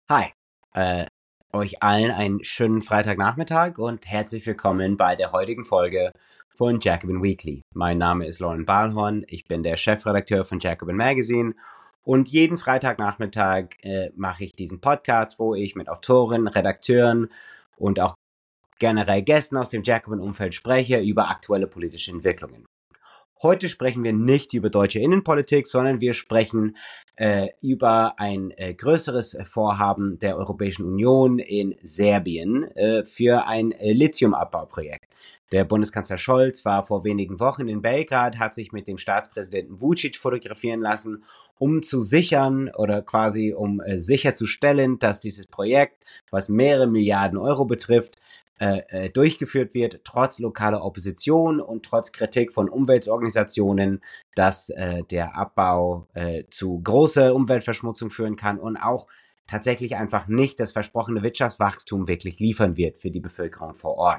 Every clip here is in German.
Hi, äh, euch allen einen schönen Freitagnachmittag und herzlich willkommen bei der heutigen Folge von Jacobin Weekly. Mein Name ist Lauren Balhorn, ich bin der Chefredakteur von Jacobin Magazine und jeden Freitagnachmittag mache ich diesen Podcast, wo ich mit Autoren, Redakteuren und auch generell Gästen aus dem Jacobin-Umfeld spreche über aktuelle politische Entwicklungen. Heute sprechen wir nicht über deutsche Innenpolitik, sondern wir sprechen über ein größeres Vorhaben der Europäischen Union in Serbien für ein Lithiumabbauprojekt. Der Bundeskanzler Scholz war vor wenigen Wochen in Belgrad, hat sich mit dem Staatspräsidenten Vučić fotografieren lassen, um zu sichern oder quasi um sicherzustellen, dass dieses Projekt, was mehrere Milliarden Euro betrifft, durchgeführt wird, trotz lokaler Opposition und trotz Kritik von Umweltorganisationen, dass der Abbau zu großer Umweltverschmutzung führen kann und auch tatsächlich einfach nicht das versprochene Wirtschaftswachstum wirklich liefern wird für die Bevölkerung vor Ort.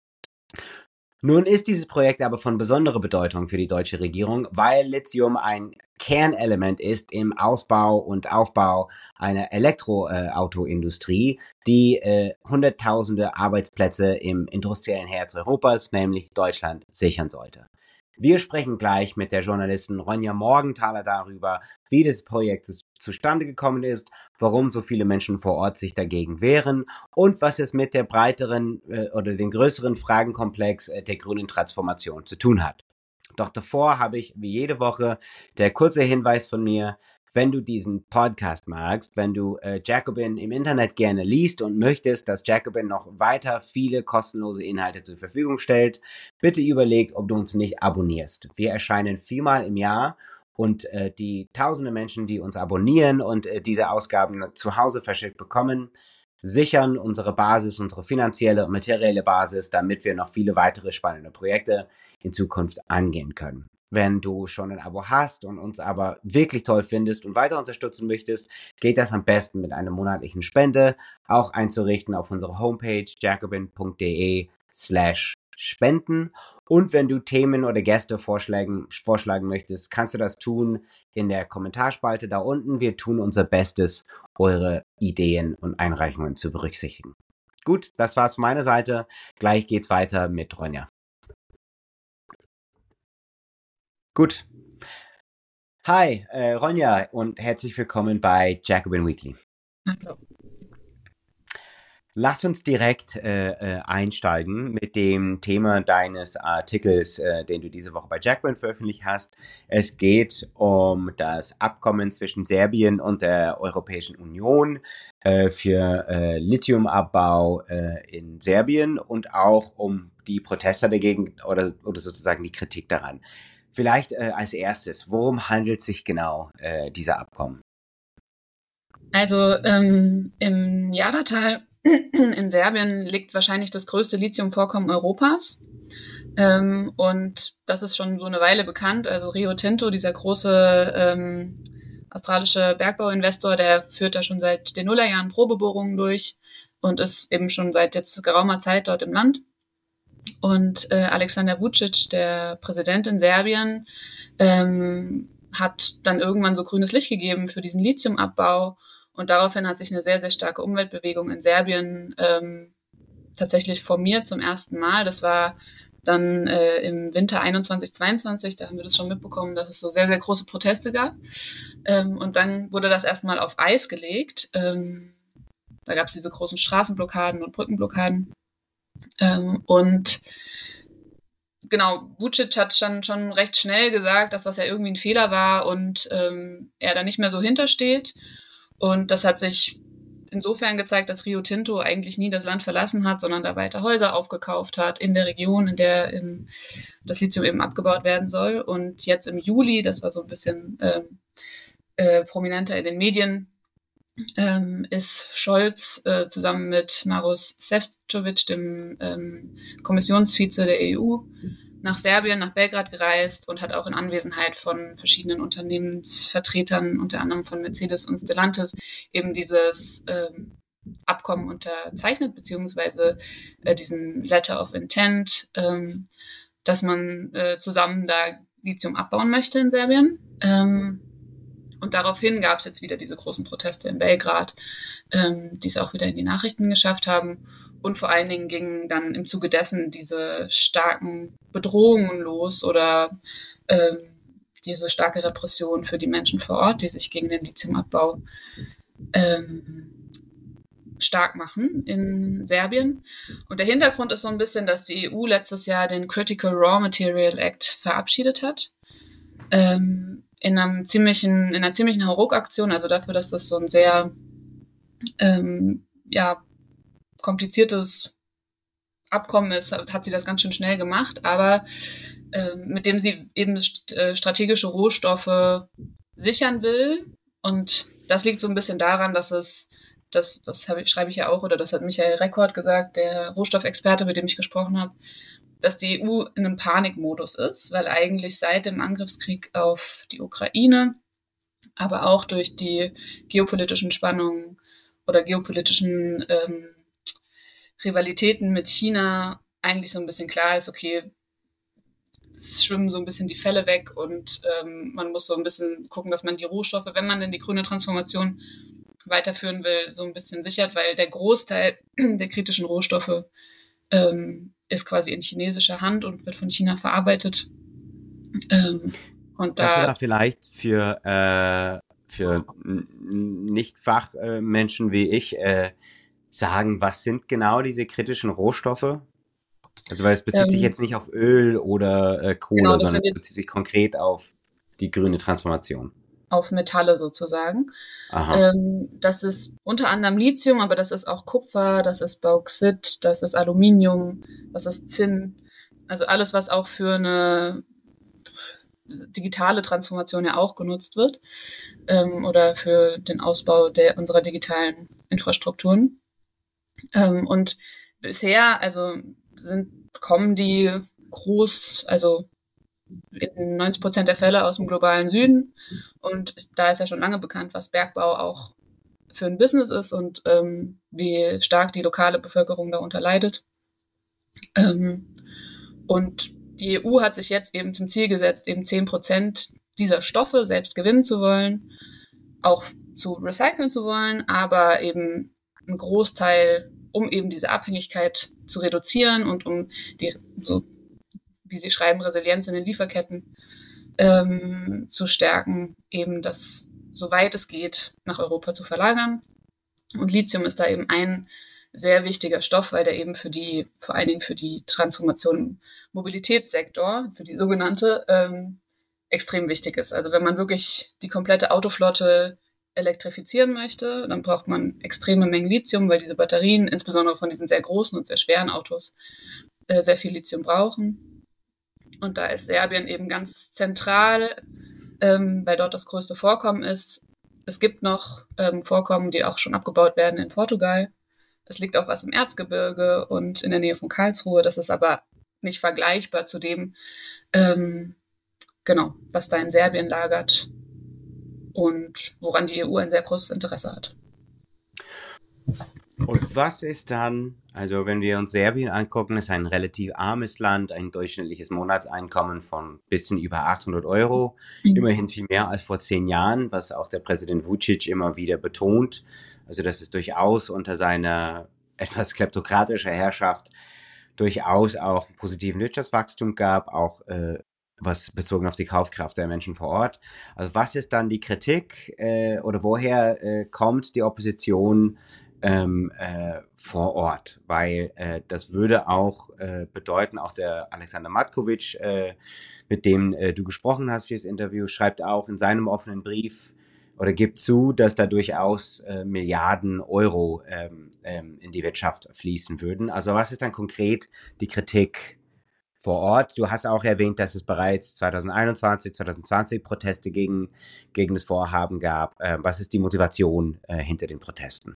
Nun ist dieses Projekt aber von besonderer Bedeutung für die deutsche Regierung, weil Lithium ein Kernelement ist im Ausbau und Aufbau einer Elektroautoindustrie, die Hunderttausende Arbeitsplätze im industriellen Herz Europas, nämlich Deutschland, sichern sollte. Wir sprechen gleich mit der Journalistin Ronja Morgenthaler darüber, wie das Projekt zustande gekommen ist, warum so viele Menschen vor Ort sich dagegen wehren und was es mit der breiteren oder den größeren Fragenkomplex der grünen Transformation zu tun hat. Doch davor habe ich wie jede Woche der kurze Hinweis von mir: Wenn du diesen Podcast magst, wenn du Jacobin im Internet gerne liest und möchtest, dass Jacobin noch weiter viele kostenlose Inhalte zur Verfügung stellt, bitte überleg, ob du uns nicht abonnierst. Wir erscheinen 4-mal im Jahr und die tausende Menschen, die uns abonnieren und diese Ausgaben zu Hause verschickt bekommen, sichern unsere Basis, unsere finanzielle und materielle Basis, damit wir noch viele weitere spannende Projekte in Zukunft angehen können. Wenn du schon ein Abo hast und uns aber wirklich toll findest und weiter unterstützen möchtest, geht das am besten mit einer monatlichen Spende, auch einzurichten auf unserer Homepage jacobin.de/spenden. Und wenn du Themen oder Gäste vorschlagen möchtest, kannst du das tun in der Kommentarspalte da unten. Wir tun unser Bestes, eure Ideen und Einreichungen zu berücksichtigen. Gut, das war's von meiner Seite. Gleich geht's weiter mit Ronja. Gut. Hi, Ronja und herzlich willkommen bei Jacobin Weekly. Hallo. Lass uns direkt einsteigen mit dem Thema deines Artikels, den du diese Woche bei Jacobin veröffentlicht hast. Es geht um das Abkommen zwischen Serbien und der Europäischen Union für Lithiumabbau in Serbien und auch um die Proteste dagegen oder sozusagen die Kritik daran. Vielleicht als erstes, worum handelt es sich genau dieser Abkommen? Also im Jadrtal in Serbien liegt wahrscheinlich das größte Lithiumvorkommen Europas. Und das ist schon so eine Weile bekannt. Also Rio Tinto, dieser große australische Bergbauinvestor, der führt da schon seit den Nullerjahren Probebohrungen durch und ist eben schon seit jetzt geraumer Zeit dort im Land. Und Alexander Vučić, der Präsident in Serbien, hat dann irgendwann so grünes Licht gegeben für diesen Lithiumabbau. Und daraufhin hat sich eine sehr, sehr starke Umweltbewegung in Serbien tatsächlich formiert zum ersten Mal. Das war dann im Winter 21/22, da haben wir das schon mitbekommen, dass es so sehr, sehr große Proteste gab. Und dann wurde das erstmal auf Eis gelegt. Da gab es diese großen Straßenblockaden und Brückenblockaden. Und genau, Vučić hat schon recht schnell gesagt, dass das ja irgendwie ein Fehler war und er da nicht mehr so hintersteht. Und das hat sich insofern gezeigt, dass Rio Tinto eigentlich nie das Land verlassen hat, sondern da weiter Häuser aufgekauft hat in der Region, in der das Lithium eben abgebaut werden soll. Und jetzt im Juli, das war so ein bisschen prominenter in den Medien, ist Scholz zusammen mit Maroš Šefčovič, dem Kommissionsvize der EU, nach Serbien, nach Belgrad gereist und hat auch in Anwesenheit von verschiedenen Unternehmensvertretern, unter anderem von Mercedes und Stellantis, eben dieses Abkommen unterzeichnet, beziehungsweise diesen Letter of Intent, dass man zusammen da Lithium abbauen möchte in Serbien. Und daraufhin gab es jetzt wieder diese großen Proteste in Belgrad, die es auch wieder in die Nachrichten geschafft haben. Und vor allen Dingen gingen dann im Zuge dessen diese starken Bedrohungen los oder diese starke Repression für die Menschen vor Ort, die sich gegen den Lithiumabbau stark machen in Serbien. Und der Hintergrund ist so ein bisschen, dass die EU letztes Jahr den Critical Raw Material Act verabschiedet hat. In einer ziemlichen Hauruck-Aktion, also dafür, dass das so ein sehr kompliziertes Abkommen ist, hat sie das ganz schön schnell gemacht, aber mit dem sie eben strategische Rohstoffe sichern will. Und das liegt so ein bisschen daran, dass das schreibe ich ja auch, oder das hat Michael Reckord gesagt, der Rohstoffexperte, mit dem ich gesprochen habe, dass die EU in einem Panikmodus ist, weil eigentlich seit dem Angriffskrieg auf die Ukraine, aber auch durch die geopolitischen Spannungen oder geopolitischen Rivalitäten mit China eigentlich so ein bisschen klar ist, okay, es schwimmen so ein bisschen die Fälle weg und man muss so ein bisschen gucken, dass man die Rohstoffe, wenn man denn die grüne Transformation weiterführen will, so ein bisschen sichert, weil der Großteil der kritischen Rohstoffe ist quasi in chinesischer Hand und wird von China verarbeitet. Und kannst du da vielleicht für Nicht-Fachmenschen wie ich sagen, was sind genau diese kritischen Rohstoffe? Also weil es bezieht sich jetzt nicht auf Öl oder Kohle, genau, sondern es bezieht sich konkret auf die grüne Transformation. Auf Metalle sozusagen. Das ist unter anderem Lithium, aber das ist auch Kupfer, das ist Bauxit, das ist Aluminium, das ist Zinn. Also alles, was auch für eine digitale Transformation ja auch genutzt wird oder für den Ausbau unserer digitalen Infrastrukturen. Und bisher, also kommen die groß, also in 90% der Fälle aus dem globalen Süden. Und da ist ja schon lange bekannt, was Bergbau auch für ein Business ist und wie stark die lokale Bevölkerung darunter leidet. Und die EU hat sich jetzt eben zum Ziel gesetzt, eben 10% dieser Stoffe selbst gewinnen zu wollen, auch zu recyceln zu wollen, aber eben einen Großteil, um eben diese Abhängigkeit zu reduzieren und um die, so wie sie schreiben, Resilienz in den Lieferketten zu stärken, eben das, soweit es geht, nach Europa zu verlagern. Und Lithium ist da eben ein sehr wichtiger Stoff, weil der eben vor allen Dingen für die Transformation im Mobilitätssektor, für die sogenannte, extrem wichtig ist. Also wenn man wirklich die komplette Autoflotte elektrifizieren möchte, dann braucht man extreme Mengen Lithium, weil diese Batterien, insbesondere von diesen sehr großen und sehr schweren Autos, sehr viel Lithium brauchen. Und da ist Serbien eben ganz zentral, weil dort das größte Vorkommen ist. Es gibt noch Vorkommen, die auch schon abgebaut werden in Portugal. Es liegt auch was im Erzgebirge und in der Nähe von Karlsruhe. Das ist aber nicht vergleichbar zu dem, was da in Serbien lagert und woran die EU ein sehr großes Interesse hat. Und was ist dann, also wenn wir uns Serbien angucken, ist ein relativ armes Land, ein durchschnittliches Monatseinkommen von ein bisschen über 800 Euro, immerhin viel mehr als vor 10 Jahren, was auch der Präsident Vučić immer wieder betont. Also dass es durchaus unter seiner etwas kleptokratischer Herrschaft durchaus auch einen positiven Wirtschaftswachstum gab, auch was bezogen auf die Kaufkraft der Menschen vor Ort. Also was ist dann die Kritik oder woher kommt die Opposition vor Ort, weil das würde auch bedeuten, auch der Alexander Matković, mit dem du gesprochen hast für das Interview, schreibt auch in seinem offenen Brief oder gibt zu, dass da durchaus Milliarden Euro in die Wirtschaft fließen würden. Also was ist dann konkret die Kritik vor Ort? Du hast auch erwähnt, dass es bereits 2021, 2020 Proteste gegen das Vorhaben gab. Was ist die Motivation hinter den Protesten?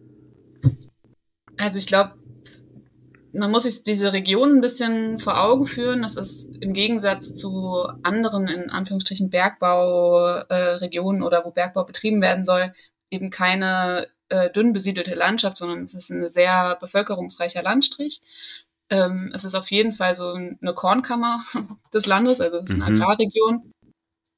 Also ich glaube, man muss sich diese Region ein bisschen vor Augen führen. Das ist im Gegensatz zu anderen, in Anführungsstrichen, Bergbauregionen oder wo Bergbau betrieben werden soll, eben keine dünn besiedelte Landschaft, sondern es ist ein sehr bevölkerungsreicher Landstrich. Es ist auf jeden Fall so eine Kornkammer des Landes, also es ist eine Agrarregion.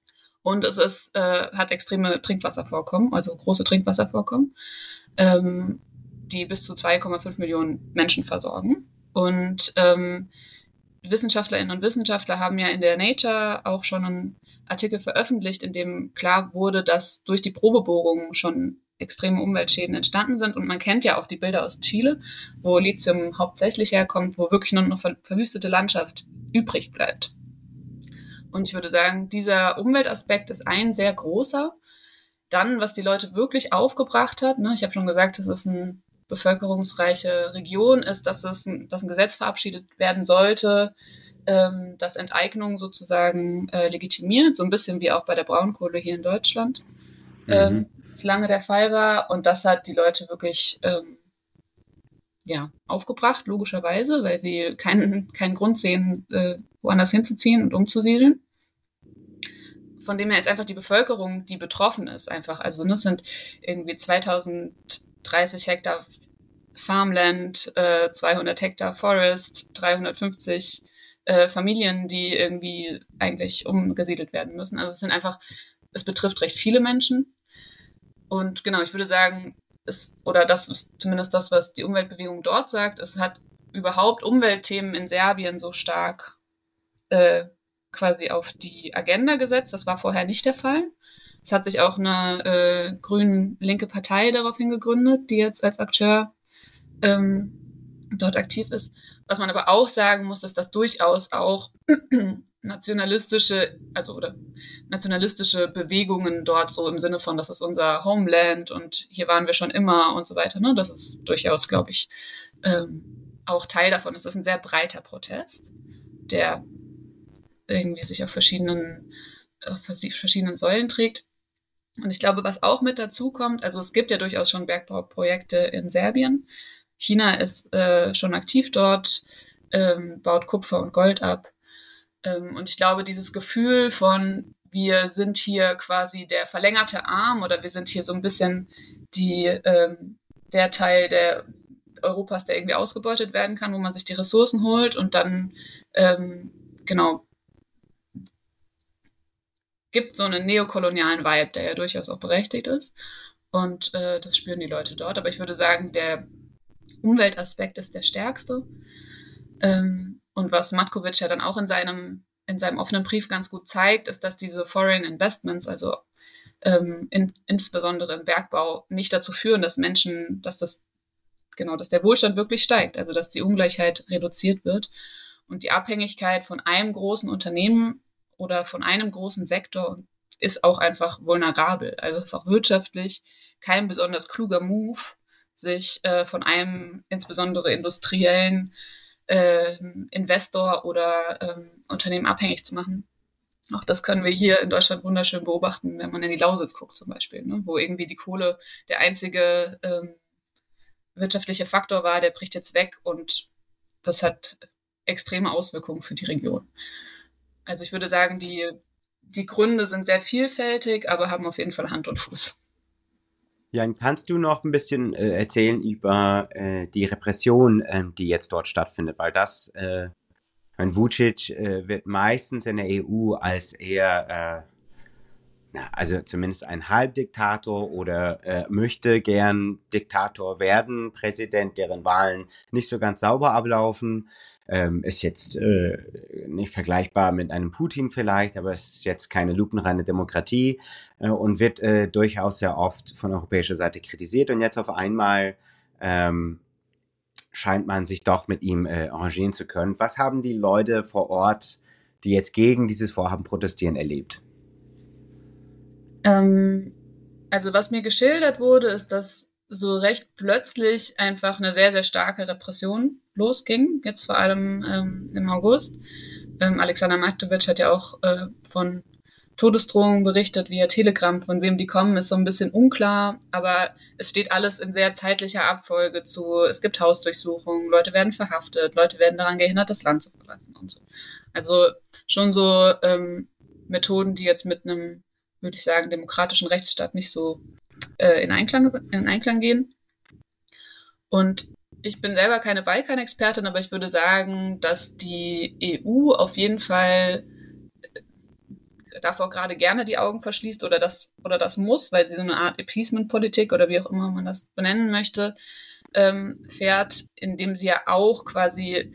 Und hat extreme Trinkwasservorkommen, also große Trinkwasservorkommen, die bis zu 2,5 Millionen Menschen versorgen. Und Wissenschaftlerinnen und Wissenschaftler haben ja in der Nature auch schon einen Artikel veröffentlicht, in dem klar wurde, dass durch die Probebohrungen schon extreme Umweltschäden entstanden sind. Und man kennt ja auch die Bilder aus Chile, wo Lithium hauptsächlich herkommt, wo wirklich nur noch verwüstete Landschaft übrig bleibt. Und ich würde sagen, dieser Umweltaspekt ist ein sehr großer. Dann, was die Leute wirklich aufgebracht hat, ne, ich habe schon gesagt, dass es eine bevölkerungsreiche Region ist, dass ein Gesetz verabschiedet werden sollte, das Enteignung sozusagen legitimiert, so ein bisschen wie auch bei der Braunkohle hier in Deutschland, das lange der Fall war. Und das hat die Leute wirklich aufgebracht, logischerweise, weil sie keinen Grund sehen, woanders hinzuziehen und umzusiedeln. Von dem her ist einfach die Bevölkerung, die betroffen ist, einfach. Also das sind irgendwie 2030 Hektar Farmland, 200 Hektar Forest, 350 Familien, die irgendwie eigentlich umgesiedelt werden müssen. Also es betrifft recht viele Menschen. Und genau, ich würde sagen, das ist zumindest das, was die Umweltbewegung dort sagt, es hat überhaupt Umweltthemen in Serbien so stark quasi auf die Agenda gesetzt. Das war vorher nicht der Fall. Es hat sich auch eine grün-linke Partei daraufhin gegründet, die jetzt als Akteur dort aktiv ist. Was man aber auch sagen muss, ist, dass durchaus auch nationalistische Bewegungen dort so im Sinne von, das ist unser Homeland und hier waren wir schon immer und so weiter, ne? Das ist durchaus, glaube ich, auch Teil davon. Es ist ein sehr breiter Protest, der irgendwie sich auf verschiedenen Säulen trägt. Und ich glaube, was auch mit dazu kommt, also es gibt ja durchaus schon Bergbauprojekte in Serbien. China ist schon aktiv dort, baut Kupfer und Gold ab. Und ich glaube, dieses Gefühl von, wir sind hier quasi der verlängerte Arm oder wir sind hier so ein bisschen der Teil der Europas, der irgendwie ausgebeutet werden kann, wo man sich die Ressourcen holt und dann gibt so einen neokolonialen Vibe, der ja durchaus auch berechtigt ist. Und das spüren die Leute dort. Aber ich würde sagen, der Umweltaspekt ist der stärkste. Und was Matkovic ja dann auch in seinem offenen Brief ganz gut zeigt, ist, dass diese Foreign Investments, also insbesondere im Bergbau, nicht dazu führen, dass der Wohlstand wirklich steigt, also dass die Ungleichheit reduziert wird und die Abhängigkeit von einem großen Unternehmen oder von einem großen Sektor ist auch einfach vulnerabel. Also es ist auch wirtschaftlich kein besonders kluger Move, sich von einem insbesondere industriellen Investor oder Unternehmen abhängig zu machen. Auch das können wir hier in Deutschland wunderschön beobachten, wenn man in die Lausitz guckt zum Beispiel, ne? Wo irgendwie die Kohle der einzige wirtschaftliche Faktor war, der bricht jetzt weg und das hat extreme Auswirkungen für die Region. Also ich würde sagen, die Gründe sind sehr vielfältig, aber haben auf jeden Fall Hand und Fuß. Jan, kannst du noch ein bisschen erzählen über die Repression, die jetzt dort stattfindet? Weil Vučić wird meistens in der EU als eher, also zumindest ein Halbdiktator oder möchte gern Diktator werden, Präsident, deren Wahlen nicht so ganz sauber ablaufen. Ist jetzt nicht vergleichbar mit einem Putin vielleicht, aber es ist jetzt keine lupenreine Demokratie und wird durchaus sehr oft von europäischer Seite kritisiert. Und jetzt auf einmal scheint man sich doch mit ihm arrangieren zu können. Was haben die Leute vor Ort, die jetzt gegen dieses Vorhaben protestieren, erlebt? Also was mir geschildert wurde, ist, dass so recht plötzlich einfach eine sehr, sehr starke Repression losging, jetzt vor allem im August. Alexander Matkovic hat ja auch von Todesdrohungen berichtet via Telegram, von wem die kommen, ist so ein bisschen unklar, aber es steht alles in sehr zeitlicher Abfolge zu. Es gibt Hausdurchsuchungen, Leute werden verhaftet, Leute werden daran gehindert, das Land zu verlassen und so. Also schon so Methoden, die jetzt mit einem, würde ich sagen, demokratischen Rechtsstaat nicht so in Einklang gehen. Und ich bin selber keine Balkanexpertin, aber ich würde sagen, dass die EU auf jeden Fall davor gerade gerne die Augen verschließt oder das muss, weil sie so eine Art Appeasement-Politik oder wie auch immer man das benennen möchte, fährt, indem sie ja auch quasi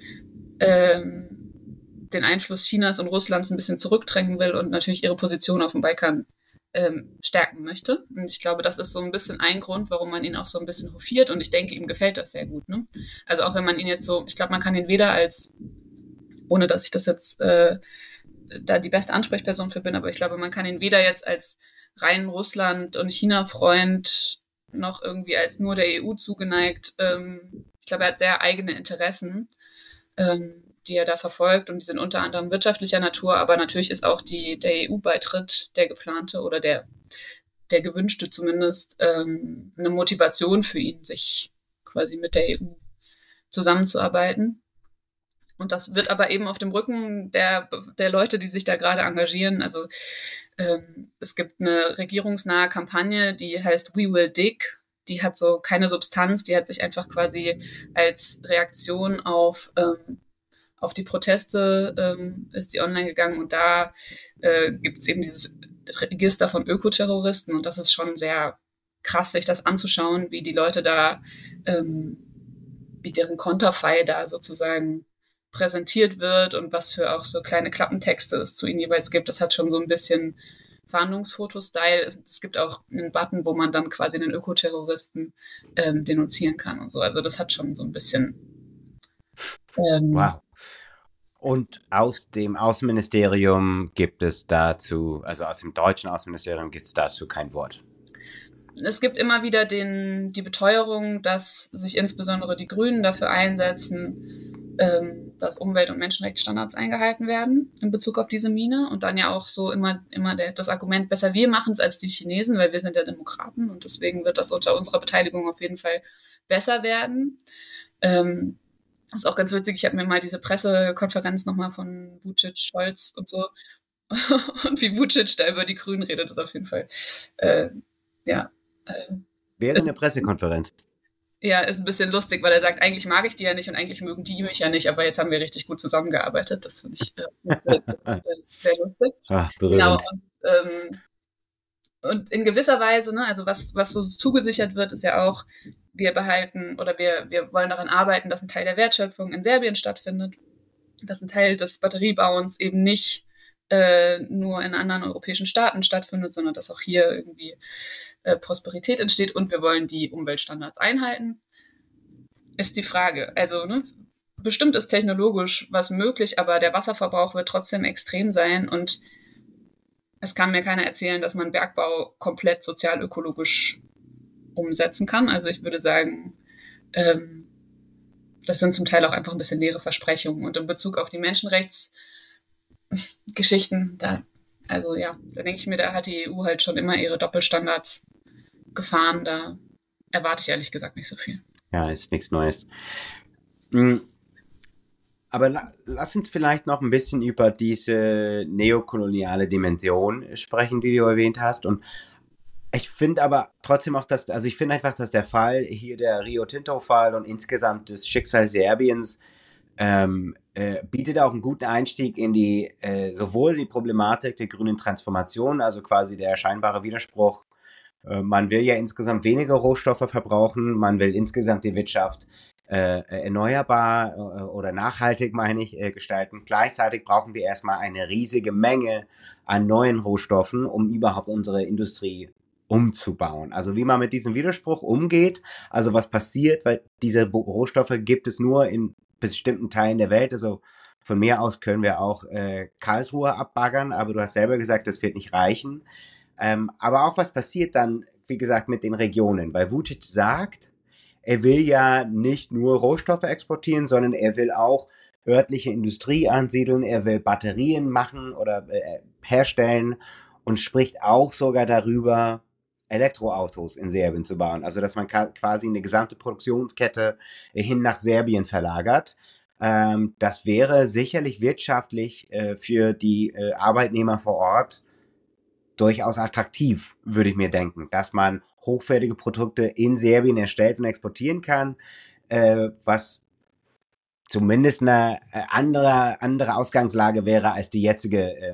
den Einfluss Chinas und Russlands ein bisschen zurückdrängen will und natürlich ihre Position auf dem Balkan stärken möchte. Und ich glaube, das ist so ein bisschen ein Grund, warum man ihn auch so ein bisschen hofiert. Und ich denke, ihm gefällt das sehr gut. Ne? Also auch wenn man ihn jetzt so, ich glaube, man kann ihn weder als, ohne dass ich das jetzt da die beste Ansprechperson für bin, aber ich glaube, man kann ihn weder jetzt als rein Russland- und China-Freund noch irgendwie als nur der EU zugeneigt. Ich glaube, er hat sehr eigene Interessen, die er da verfolgt, und die sind unter anderem wirtschaftlicher Natur, aber natürlich ist auch der EU-Beitritt, der geplante oder der gewünschte zumindest, eine Motivation für ihn, sich quasi mit der EU zusammenzuarbeiten. Und das wird aber eben auf dem Rücken der Leute, die sich da gerade engagieren. Also es gibt eine regierungsnahe Kampagne, die heißt We Will Dig. Die hat so keine Substanz, die hat sich einfach quasi als Reaktion auf die Proteste ist die online gegangen, und da gibt es eben dieses Register von Ökoterroristen, und das ist schon sehr krass, sich das anzuschauen, wie die Leute da, wie deren Konterfei da sozusagen präsentiert wird und was für auch so kleine Klappentexte es zu ihnen jeweils gibt. Das hat schon so ein bisschen Fahndungsfoto-Style. Es gibt auch einen Button, wo man dann quasi einen Ökoterroristen denunzieren kann und so. Also das hat schon so ein bisschen Wow. Und aus dem Außenministerium gibt es dazu, also aus dem deutschen Außenministerium gibt es dazu kein Wort. Es gibt immer wieder die Beteuerung, dass sich insbesondere die Grünen dafür einsetzen, dass Umwelt- und Menschenrechtsstandards eingehalten werden in Bezug auf diese Mine. Und dann ja auch so immer das Argument, besser wir machen es als die Chinesen, weil wir sind ja Demokraten und deswegen wird das unter unserer Beteiligung auf jeden Fall besser werden. Das ist auch ganz witzig, ich habe mir mal diese Pressekonferenz nochmal von Vučić, Scholz und so und wie Vučić da über die Grünen redet, ist auf jeden Fall Während der Pressekonferenz. Ja, ist ein bisschen lustig, weil er sagt, eigentlich mag ich die ja nicht und eigentlich mögen die mich ja nicht, aber jetzt haben wir richtig gut zusammengearbeitet. Das finde ich sehr lustig. Ach, berührend. Genau. Und in gewisser Weise, ne, also was so zugesichert wird, ist ja auch, wir behalten oder wir wollen daran arbeiten, dass ein Teil der Wertschöpfung in Serbien stattfindet, dass ein Teil des Batteriebauens eben nicht nur in anderen europäischen Staaten stattfindet, sondern dass auch hier irgendwie Prosperität entsteht, und wir wollen die Umweltstandards einhalten. Ist die Frage. Also, ne, bestimmt ist technologisch was möglich, aber der Wasserverbrauch wird trotzdem extrem sein, und es kann mir keiner erzählen, dass man Bergbau komplett sozial-ökologisch umsetzen kann. Also ich würde sagen, das sind zum Teil auch einfach ein bisschen leere Versprechungen. Und in Bezug auf die Menschenrechtsgeschichten, da denke ich mir, da hat die EU halt schon immer ihre Doppelstandards gefahren. Da erwarte ich ehrlich gesagt nicht so viel. Ja, ist nichts Neues. Aber lass uns vielleicht noch ein bisschen über diese neokoloniale Dimension sprechen, die du erwähnt hast. Und ich finde aber trotzdem auch, ich finde einfach, dass der Fall hier, der Rio Tinto-Fall und insgesamt das Schicksal Serbiens, bietet auch einen guten Einstieg in sowohl die Problematik der grünen Transformation, also quasi der scheinbare Widerspruch. Man will ja insgesamt weniger Rohstoffe verbrauchen, man will insgesamt die Wirtschaft erneuerbar oder nachhaltig, meine ich, gestalten. Gleichzeitig brauchen wir erstmal eine riesige Menge an neuen Rohstoffen, um überhaupt unsere Industrie umzubauen. Also wie man mit diesem Widerspruch umgeht, also was passiert, weil diese Rohstoffe gibt es nur in bestimmten Teilen der Welt. Also von mir aus können wir auch Karlsruhe abbaggern, aber du hast selber gesagt, das wird nicht reichen. Aber auch was passiert dann, wie gesagt, mit den Regionen, weil Vučić sagt, er will ja nicht nur Rohstoffe exportieren, sondern er will auch örtliche Industrie ansiedeln, er will Batterien machen oder herstellen und spricht auch sogar darüber, Elektroautos in Serbien zu bauen. Also dass man quasi eine gesamte Produktionskette hin nach Serbien verlagert. Das wäre sicherlich wirtschaftlich für die Arbeitnehmer vor Ort durchaus attraktiv, würde ich mir denken, dass man hochwertige Produkte in Serbien erstellt und exportieren kann, was zumindest eine andere Ausgangslage wäre als die jetzige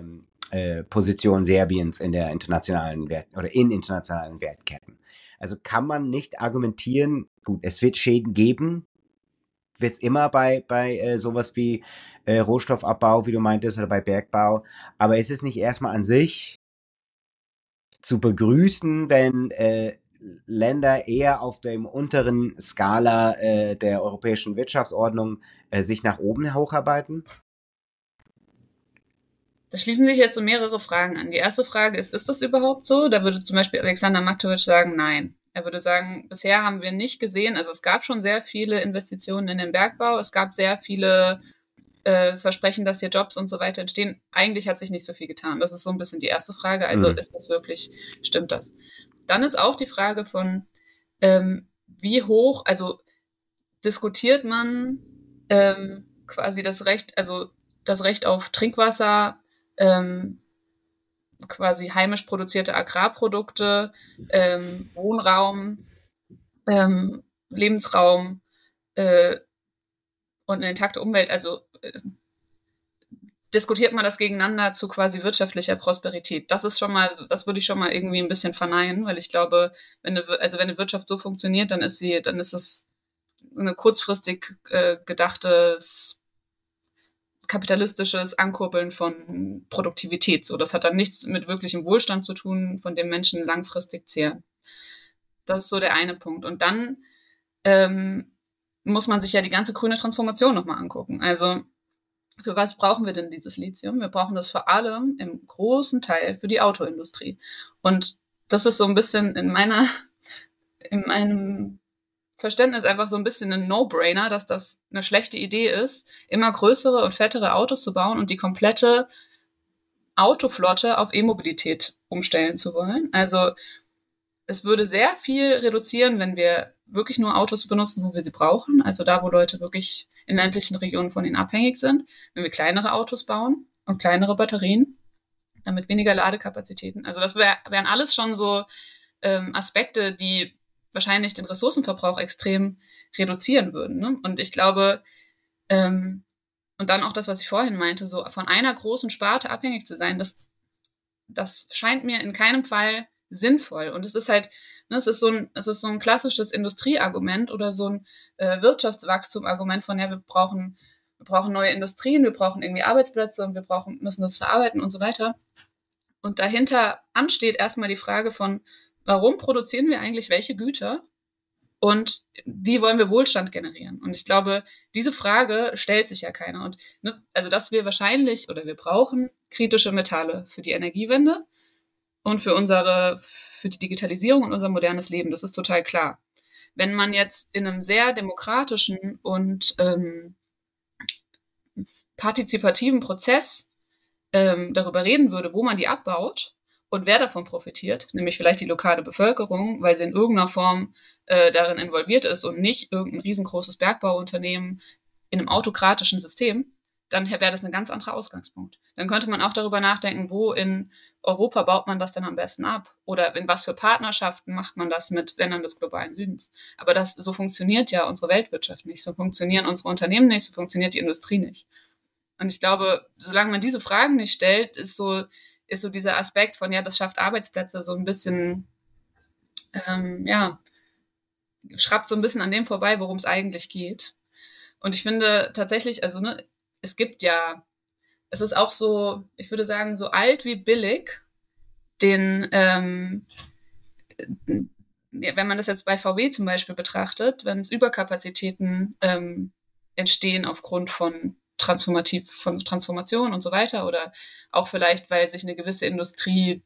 Position Serbiens in der internationalen in internationalen Wertketten. Also kann man nicht argumentieren, gut, es wird Schäden geben, wird es immer bei sowas wie Rohstoffabbau, wie du meintest, oder bei Bergbau, aber ist es nicht erstmal an sich zu begrüßen, wenn Länder eher auf dem unteren Skala der europäischen Wirtschaftsordnung sich nach oben hocharbeiten? Da schließen sich jetzt so mehrere Fragen an. Die erste Frage ist das überhaupt so? Da würde zum Beispiel Alexander Matowitsch sagen, nein. Er würde sagen, bisher haben wir nicht gesehen, also es gab schon sehr viele Investitionen in den Bergbau, es gab sehr viele Versprechen, dass hier Jobs und so weiter entstehen. Eigentlich hat sich nicht so viel getan. Das ist so ein bisschen die erste Frage. Also ist das wirklich, stimmt das? Dann ist auch die Frage von, wie hoch, also diskutiert man quasi das Recht, also das Recht auf Trinkwasser, quasi heimisch produzierte Agrarprodukte, Wohnraum, Lebensraum und eine intakte Umwelt, also diskutiert man das gegeneinander zu quasi wirtschaftlicher Prosperität. Das ist schon mal, das würde ich schon mal irgendwie ein bisschen verneinen, weil ich glaube, wenn eine Wirtschaft so funktioniert, dann ist es eine kurzfristig gedachtes kapitalistisches Ankurbeln von Produktivität. So, das hat dann nichts mit wirklichem Wohlstand zu tun, von dem Menschen langfristig zehren. Das ist so der eine Punkt. Und dann muss man sich ja die ganze grüne Transformation nochmal angucken. Also für was brauchen wir denn dieses Lithium? Wir brauchen das vor allem im großen Teil für die Autoindustrie. Und das ist so ein bisschen in meinem Verständnis einfach so ein bisschen ein No-Brainer, dass das eine schlechte Idee ist, immer größere und fettere Autos zu bauen und die komplette Autoflotte auf E-Mobilität umstellen zu wollen. Also es würde sehr viel reduzieren, wenn wir wirklich nur Autos benutzen, wo wir sie brauchen, also da, wo Leute wirklich in ländlichen Regionen von ihnen abhängig sind, wenn wir kleinere Autos bauen und kleinere Batterien, damit weniger Ladekapazitäten. Also das wären alles schon so Aspekte, die wahrscheinlich den Ressourcenverbrauch extrem reduzieren würden. Ne? Und ich glaube, und dann auch das, was ich vorhin meinte, so von einer großen Sparte abhängig zu sein, das scheint mir in keinem Fall sinnvoll. Und es ist halt, ne, es ist so ein klassisches Industrieargument oder so ein Wirtschaftswachstum-Argument von, ja, wir brauchen neue Industrien, wir brauchen irgendwie Arbeitsplätze und müssen das verarbeiten und so weiter. Und dahinter ansteht erstmal die Frage von, warum produzieren wir eigentlich welche Güter und wie wollen wir Wohlstand generieren? Und ich glaube, diese Frage stellt sich ja keiner. Und ne, also, dass wir wahrscheinlich oder wir brauchen kritische Metalle für die Energiewende und für die Digitalisierung und unser modernes Leben. Das ist total klar. Wenn man jetzt in einem sehr demokratischen und partizipativen Prozess darüber reden würde, wo man die abbaut und wer davon profitiert, nämlich vielleicht die lokale Bevölkerung, weil sie in irgendeiner Form darin involviert ist und nicht irgendein riesengroßes Bergbauunternehmen in einem autokratischen System, dann wäre das ein ganz anderer Ausgangspunkt. Dann könnte man auch darüber nachdenken, wo in Europa baut man das denn am besten ab? Oder in was für Partnerschaften macht man das mit Ländern des globalen Südens? Aber so funktioniert ja unsere Weltwirtschaft nicht, so funktionieren unsere Unternehmen nicht, so funktioniert die Industrie nicht. Und ich glaube, solange man diese Fragen nicht stellt, ist so dieser Aspekt von, ja, das schafft Arbeitsplätze so ein bisschen, ja, schraubt so ein bisschen an dem vorbei, worum es eigentlich geht. Und ich finde tatsächlich, also, ne, es ist auch so, ich würde sagen, so alt wie billig, wenn man das jetzt bei VW zum Beispiel betrachtet, wenn es Überkapazitäten entstehen aufgrund von Transformation und so weiter oder auch vielleicht, weil sich eine gewisse Industrie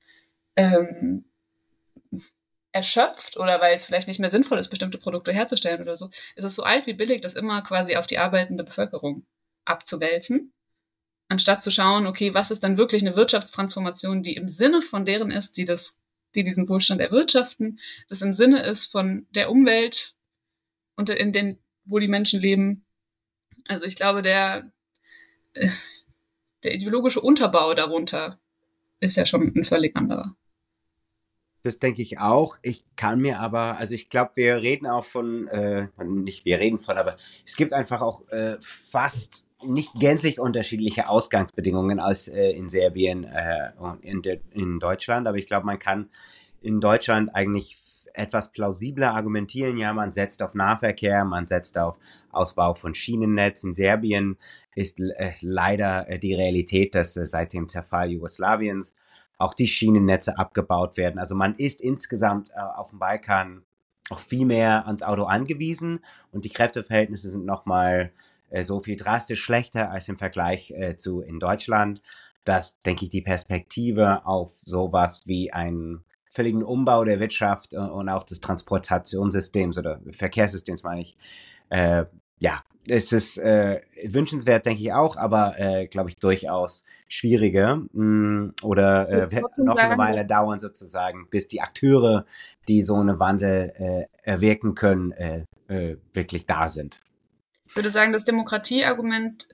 erschöpft oder weil es vielleicht nicht mehr sinnvoll ist, bestimmte Produkte herzustellen oder so, ist es so alt wie billig, das immer quasi auf die arbeitende Bevölkerung abzuwälzen, anstatt zu schauen, okay, was ist dann wirklich eine Wirtschaftstransformation, die im Sinne von deren ist, die diesen Wohlstand erwirtschaften, das im Sinne ist von der Umwelt und wo die Menschen leben. Also ich glaube, der ideologische Unterbau darunter ist ja schon ein völlig anderer. Das denke ich auch. Ich kann mir aber, also ich glaube, wir reden auch nicht wir reden von, aber es gibt einfach auch fast nicht gänzlich unterschiedliche Ausgangsbedingungen als in Serbien und in Deutschland, aber ich glaube, man kann in Deutschland eigentlich etwas plausibler argumentieren. Ja, man setzt auf Nahverkehr, man setzt auf Ausbau von Schienennetz. In Serbien ist leider die Realität, dass seit dem Zerfall Jugoslawiens auch die Schienennetze abgebaut werden. Also man ist insgesamt auf dem Balkan auch viel mehr ans Auto angewiesen und die Kräfteverhältnisse sind nochmal so viel drastisch schlechter als im Vergleich zu in Deutschland, dass, denke ich, die Perspektive auf sowas wie einen völligen Umbau der Wirtschaft und auch des Transportationssystems oder Verkehrssystems, meine ich, ja, es ist wünschenswert, denke ich auch, aber glaube ich durchaus schwieriger oder wird noch eine Weile dauern sozusagen, bis die Akteure, die so eine Wandel erwirken können, wirklich da sind. Ich würde sagen, das Demokratieargument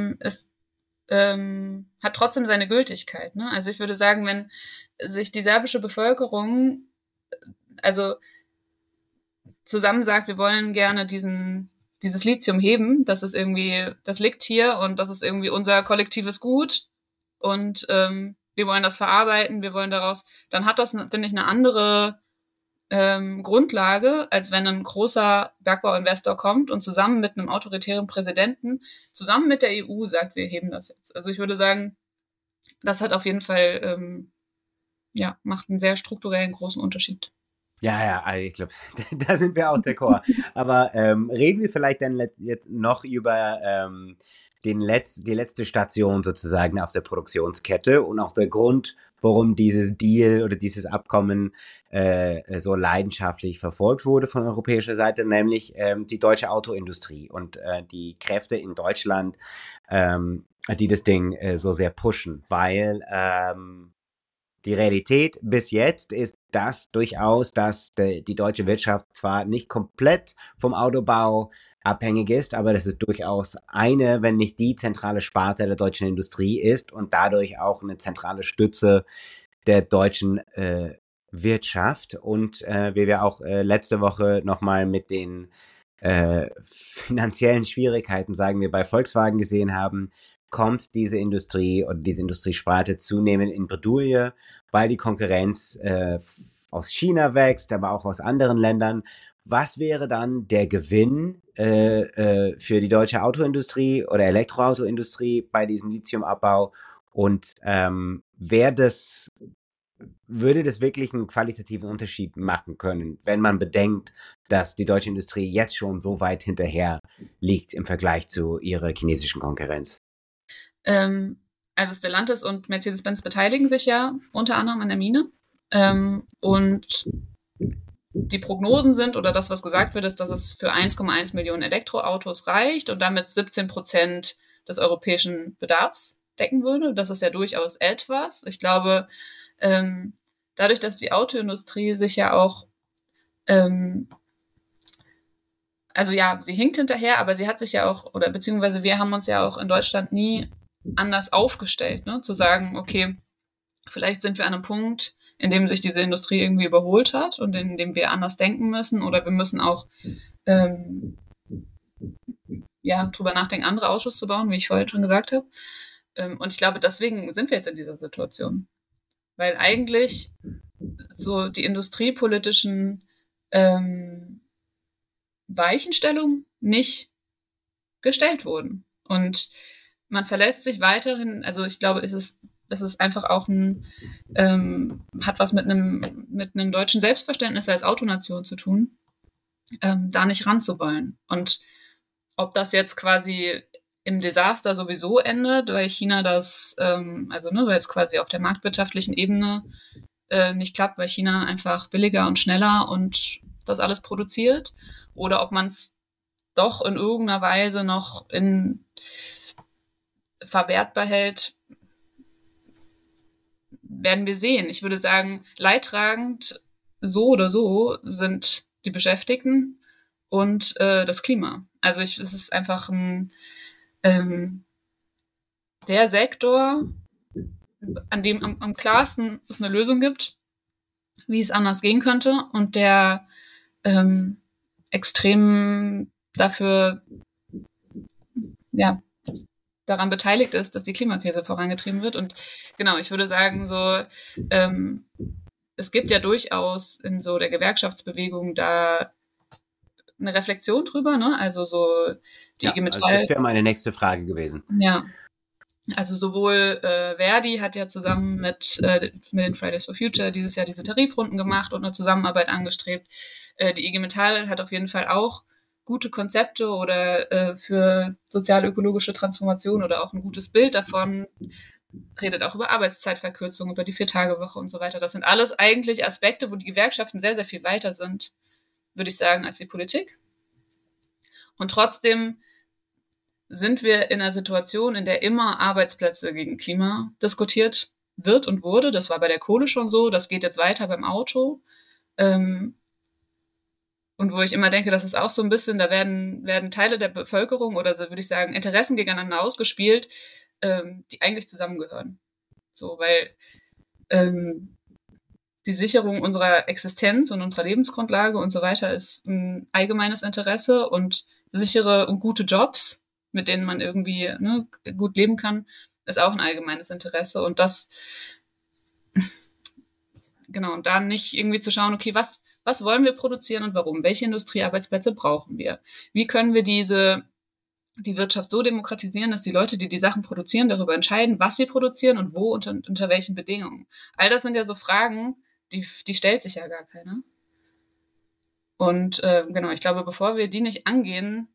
hat trotzdem seine Gültigkeit. Ne? Also ich würde sagen, wenn sich die serbische Bevölkerung also zusammen sagt, wir wollen gerne dieses Lithium heben, das liegt hier und das ist irgendwie unser kollektives Gut und wir wollen das verarbeiten, wir wollen daraus, dann hat das, finde ich, eine andere Grundlage, als wenn ein großer Bergbauinvestor kommt und zusammen mit einem autoritären Präsidenten, zusammen mit der EU sagt, wir heben das jetzt. Also ich würde sagen, das hat auf jeden Fall, macht einen sehr strukturellen großen Unterschied. Ja, ich glaube, da sind wir auch d'accord. Aber reden wir vielleicht dann jetzt noch über die letzte Station sozusagen auf der Produktionskette und auch der Grund, warum dieses Deal oder dieses Abkommen so leidenschaftlich verfolgt wurde von europäischer Seite, nämlich die deutsche Autoindustrie und die Kräfte in Deutschland, die das Ding so sehr pushen, weil die Realität bis jetzt ist das durchaus, dass die deutsche Wirtschaft zwar nicht komplett vom Autobau abhängig ist, aber dass es durchaus eine, wenn nicht die zentrale Sparte der deutschen Industrie ist und dadurch auch eine zentrale Stütze der deutschen Wirtschaft. Und wie wir auch letzte Woche nochmal mit den finanziellen Schwierigkeiten, sagen wir, bei Volkswagen gesehen haben, kommt diese Industrie oder diese Industriesparte zunehmend in Bredouille, weil die Konkurrenz aus China wächst, aber auch aus anderen Ländern. Was wäre dann der Gewinn für die deutsche Autoindustrie oder Elektroautoindustrie bei diesem Lithiumabbau? Und würde das wirklich einen qualitativen Unterschied machen können, wenn man bedenkt, dass die deutsche Industrie jetzt schon so weit hinterher liegt im Vergleich zu ihrer chinesischen Konkurrenz? Also Stellantis und Mercedes-Benz beteiligen sich ja unter anderem an der Mine. Und die Prognosen sind, oder das, was gesagt wird, ist, dass es für 1,1 Millionen Elektroautos reicht und damit 17% des europäischen Bedarfs decken würde. Das ist ja durchaus etwas. Ich glaube, dadurch, dass die Autoindustrie sich ja auch also ja, sie hinkt hinterher, aber sie hat sich ja auch, oder beziehungsweise wir haben uns ja auch in Deutschland nie anders aufgestellt, ne? Zu sagen, okay, vielleicht sind wir an einem Punkt, in dem sich diese Industrie irgendwie überholt hat und in dem wir anders denken müssen oder wir müssen auch drüber nachdenken, andere Autos zu bauen, wie ich vorhin schon gesagt habe. Und ich glaube, deswegen sind wir jetzt in dieser Situation. Weil eigentlich so die industriepolitischen Weichenstellungen nicht gestellt wurden. Und man verlässt sich weiterhin, also ich glaube, das ist einfach auch hat was mit einem deutschen Selbstverständnis als Autonation zu tun, da nicht ranzuwollen. Und ob das jetzt quasi im Desaster sowieso endet, weil China weil es quasi auf der marktwirtschaftlichen Ebene nicht klappt, weil China einfach billiger und schneller und das alles produziert, oder ob man es doch in irgendeiner Weise noch verwertbar hält, werden wir sehen. Ich würde sagen, leidtragend so oder so sind die Beschäftigten und das Klima. Also es ist einfach der Sektor, an dem am klarsten es eine Lösung gibt, wie es anders gehen könnte und der extrem dafür daran beteiligt ist, dass die Klimakrise vorangetrieben wird. Und genau, ich würde sagen, so es gibt ja durchaus in so der Gewerkschaftsbewegung da eine Reflexion drüber, ne? Also so die IG Metall. Also das wäre meine nächste Frage gewesen. Ja. Also sowohl Verdi hat ja zusammen mit den Fridays for Future dieses Jahr diese Tarifrunden gemacht und eine Zusammenarbeit angestrebt. Die IG Metall hat auf jeden Fall auch gute Konzepte oder für sozial-ökologische Transformation oder auch ein gutes Bild davon, redet auch über Arbeitszeitverkürzung, über die 4-Tage-Woche und so weiter. Das sind alles eigentlich Aspekte, wo die Gewerkschaften sehr, sehr viel weiter sind, würde ich sagen, als die Politik. Und trotzdem sind wir in einer Situation, in der immer Arbeitsplätze gegen Klima diskutiert wird und wurde. Das war bei der Kohle schon so, das geht jetzt weiter beim Auto. Und wo ich immer denke, das ist auch so ein bisschen, da werden Teile der Bevölkerung oder so, würde ich sagen, Interessen gegeneinander ausgespielt, die eigentlich zusammengehören. So, weil die Sicherung unserer Existenz und unserer Lebensgrundlage und so weiter ist ein allgemeines Interesse und sichere und gute Jobs, mit denen man irgendwie gut leben kann, ist auch ein allgemeines Interesse. Und das, genau, und da nicht irgendwie zu schauen, okay, was wollen wir produzieren und warum? Welche Industriearbeitsplätze brauchen wir? Wie können wir die Wirtschaft so demokratisieren, dass die Leute, die Sachen produzieren, darüber entscheiden, was sie produzieren und wo, unter welchen Bedingungen? All das sind ja so Fragen, die stellt sich ja gar keiner. Und genau, ich glaube, bevor wir die nicht angehen,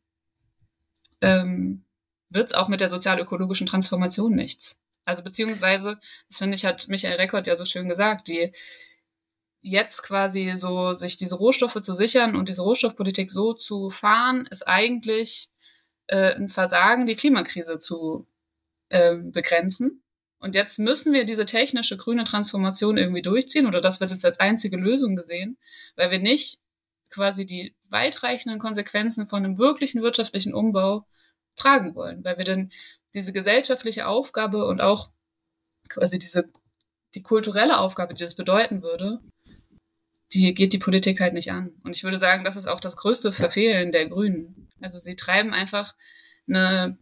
wird es auch mit der sozial-ökologischen Transformation nichts. Also beziehungsweise, das finde ich, hat Michael Reckert ja so schön gesagt, die jetzt quasi so sich diese Rohstoffe zu sichern und diese Rohstoffpolitik so zu fahren, ist eigentlich ein Versagen, die Klimakrise zu begrenzen. Und jetzt müssen wir diese technische grüne Transformation irgendwie durchziehen, oder das wird jetzt als einzige Lösung gesehen, weil wir nicht quasi die weitreichenden Konsequenzen von einem wirklichen wirtschaftlichen Umbau tragen wollen, weil wir dann diese gesellschaftliche Aufgabe und auch quasi die kulturelle Aufgabe, die das bedeuten würde, die geht die Politik halt nicht an. Und ich würde sagen, das ist auch das größte Verfehlen der Grünen. Also sie treiben einfach eine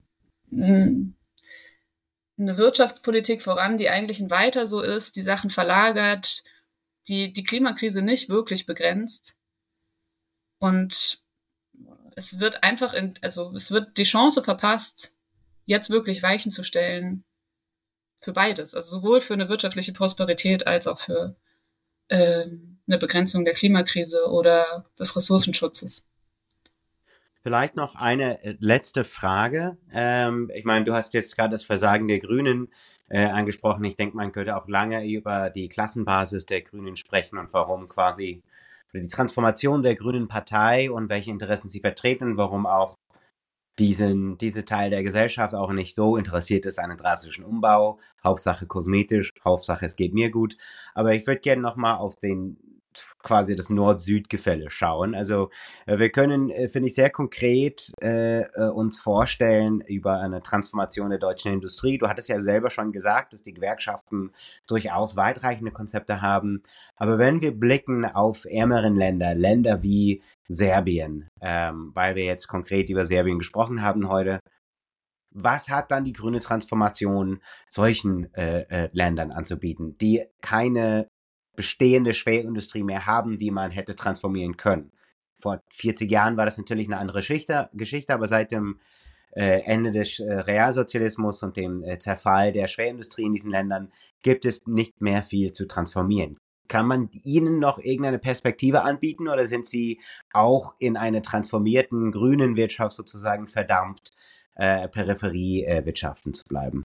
Wirtschaftspolitik voran, die eigentlich weiter so ist, die Sachen verlagert, die Klimakrise nicht wirklich begrenzt. Und es wird einfach, es wird die Chance verpasst, jetzt wirklich Weichen zu stellen für beides. Also sowohl für eine wirtschaftliche Prosperität als auch für eine Begrenzung der Klimakrise oder des Ressourcenschutzes. Vielleicht noch eine letzte Frage. Ich meine, du hast jetzt gerade das Versagen der Grünen angesprochen. Ich denke, man könnte auch lange über die Klassenbasis der Grünen sprechen und warum quasi die Transformation der Grünen Partei und welche Interessen sie vertreten und warum auch diese Teil der Gesellschaft auch nicht so interessiert ist an einem drastischen Umbau. Hauptsache kosmetisch, Hauptsache es geht mir gut. Aber ich würde gerne nochmal auf quasi das Nord-Süd-Gefälle schauen. Also wir können, finde ich, sehr konkret uns vorstellen über eine Transformation der deutschen Industrie. Du hattest ja selber schon gesagt, dass die Gewerkschaften durchaus weitreichende Konzepte haben. Aber wenn wir blicken auf ärmeren Länder wie Serbien, weil wir jetzt konkret über Serbien gesprochen haben heute, was hat dann die grüne Transformation solchen Ländern anzubieten, die keine bestehende Schwerindustrie mehr haben, die man hätte transformieren können? Vor 40 Jahren war das natürlich eine andere Geschichte, aber seit dem Ende des Realsozialismus und dem Zerfall der Schwerindustrie in diesen Ländern gibt es nicht mehr viel zu transformieren. Kann man ihnen noch irgendeine Perspektive anbieten oder sind sie auch in einer transformierten grünen Wirtschaft sozusagen verdammt, Peripheriewirtschaften zu bleiben?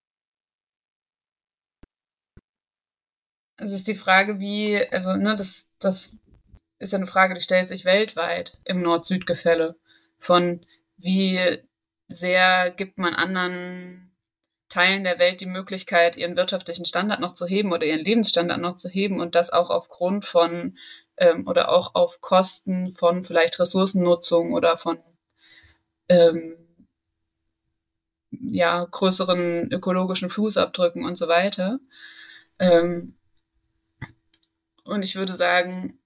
Also ist die Frage, das ist ja eine Frage, die stellt sich weltweit im Nord-Süd-Gefälle. Von wie sehr gibt man anderen Teilen der Welt die Möglichkeit, ihren wirtschaftlichen Standard noch zu heben oder ihren Lebensstandard noch zu heben und das auch aufgrund von oder auch auf Kosten von vielleicht Ressourcennutzung oder von größeren ökologischen Fußabdrücken und so weiter. Und ich würde sagen,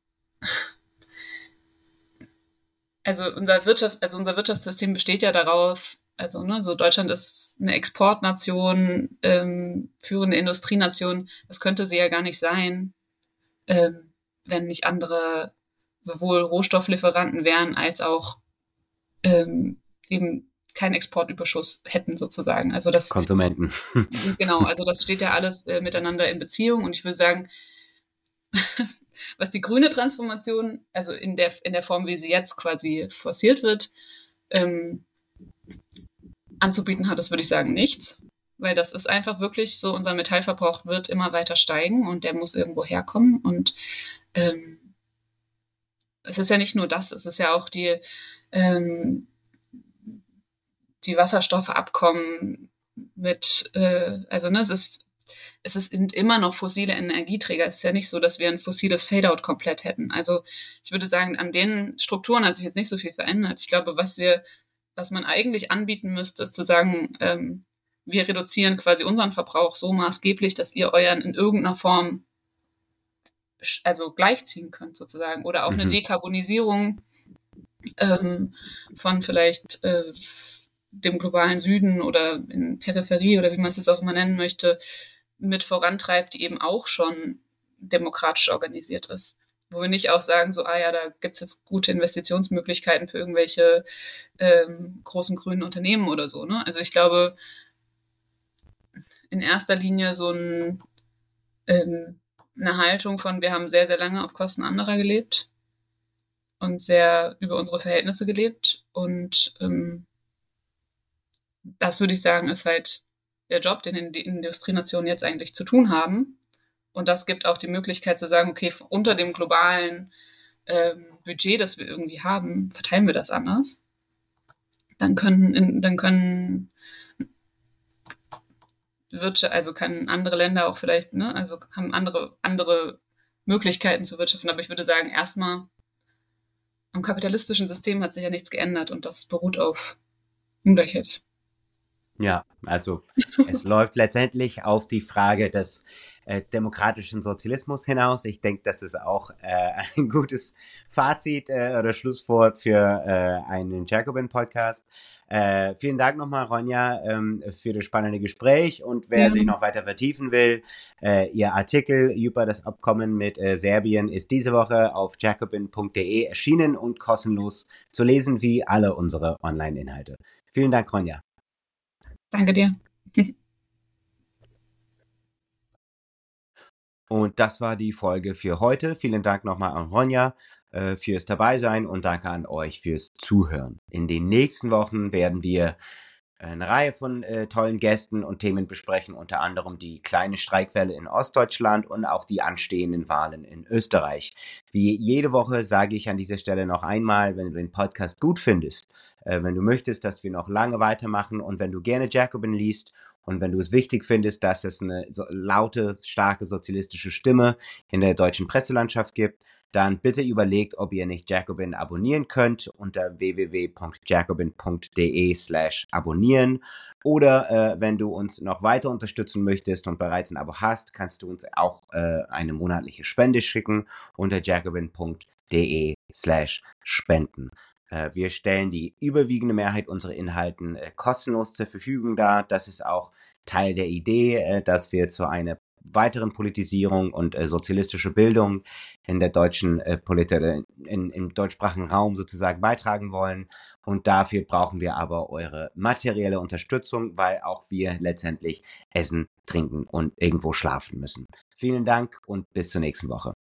unser Wirtschaftssystem besteht ja darauf, Also ne, so Deutschland ist eine Exportnation, führende Industrienation. Das könnte sie ja gar nicht sein, wenn nicht andere sowohl Rohstofflieferanten wären als auch eben keinen Exportüberschuss hätten sozusagen. Also das Konsumenten. genau, also das steht ja alles miteinander in Beziehung und ich würde sagen, was die grüne Transformation, also in der Form, wie sie jetzt quasi forciert wird, anzubieten hat, das würde ich sagen nichts, weil das ist einfach wirklich so, unser Metallverbrauch wird immer weiter steigen und der muss irgendwo herkommen und es ist ja nicht nur das, es ist ja auch die Wasserstoffabkommen mit, also ne, es sind immer noch fossile Energieträger. Es ist ja nicht so, dass wir ein fossiles Fade-out komplett hätten. Also ich würde sagen, an den Strukturen hat sich jetzt nicht so viel verändert. Ich glaube, was man eigentlich anbieten müsste, ist zu sagen, wir reduzieren quasi unseren Verbrauch so maßgeblich, dass ihr euren in irgendeiner Form also gleichziehen könnt sozusagen. Oder auch eine Dekarbonisierung von vielleicht dem globalen Süden oder in Peripherie oder wie man es jetzt auch immer nennen möchte, mit vorantreibt, die eben auch schon demokratisch organisiert ist. Wo wir nicht auch sagen, so, da gibt es jetzt gute Investitionsmöglichkeiten für irgendwelche großen grünen Unternehmen oder so. Ne? Also ich glaube, in erster Linie so eine Haltung von, wir haben sehr, sehr lange auf Kosten anderer gelebt und sehr über unsere Verhältnisse gelebt. Und das würde ich sagen, ist halt der Job, den die Industrienationen jetzt eigentlich zu tun haben. Und das gibt auch die Möglichkeit zu sagen, okay, unter dem globalen Budget, das wir irgendwie haben, verteilen wir das anders. Dann können Wirtschaft, also können andere Länder auch vielleicht, ne, also haben andere Möglichkeiten zu wirtschaften. Aber ich würde sagen, erstmal am kapitalistischen System hat sich ja nichts geändert und das beruht auf Ungleichheit. Ja, also es läuft letztendlich auf die Frage des demokratischen Sozialismus hinaus. Ich denke, das ist auch ein gutes Fazit oder Schlusswort für einen Jacobin-Podcast. Vielen Dank nochmal, Ronja, für das spannende Gespräch. Und wer sich noch weiter vertiefen will, Ihr Artikel über das Abkommen mit Serbien ist diese Woche auf jacobin.de erschienen und kostenlos zu lesen, wie alle unsere Online-Inhalte. Vielen Dank, Ronja. Danke dir. Und das war die Folge für heute. Vielen Dank nochmal an Ronja fürs Dabeisein und danke an euch fürs Zuhören. In den nächsten Wochen werden wir eine Reihe von tollen Gästen und Themen besprechen, unter anderem die kleine Streikwelle in Ostdeutschland und auch die anstehenden Wahlen in Österreich. Wie jede Woche sage ich an dieser Stelle noch einmal, wenn du den Podcast gut findest, wenn du möchtest, dass wir noch lange weitermachen und wenn du gerne Jacobin liest und wenn du es wichtig findest, dass es eine laute, starke sozialistische Stimme in der deutschen Presselandschaft gibt, dann bitte überlegt, ob ihr nicht Jacobin abonnieren könnt unter www.jacobin.de/abonnieren oder wenn du uns noch weiter unterstützen möchtest und bereits ein Abo hast, kannst du uns auch eine monatliche Spende schicken unter jacobin.de/spenden. Wir stellen die überwiegende Mehrheit unserer Inhalten kostenlos zur Verfügung dar. Das ist auch Teil der Idee, dass wir zu einer weiteren Politisierung und sozialistische Bildung in der deutschen im deutschsprachigen Raum sozusagen beitragen wollen. Und dafür brauchen wir aber eure materielle Unterstützung, weil auch wir letztendlich essen, trinken und irgendwo schlafen müssen. Vielen Dank und bis zur nächsten Woche.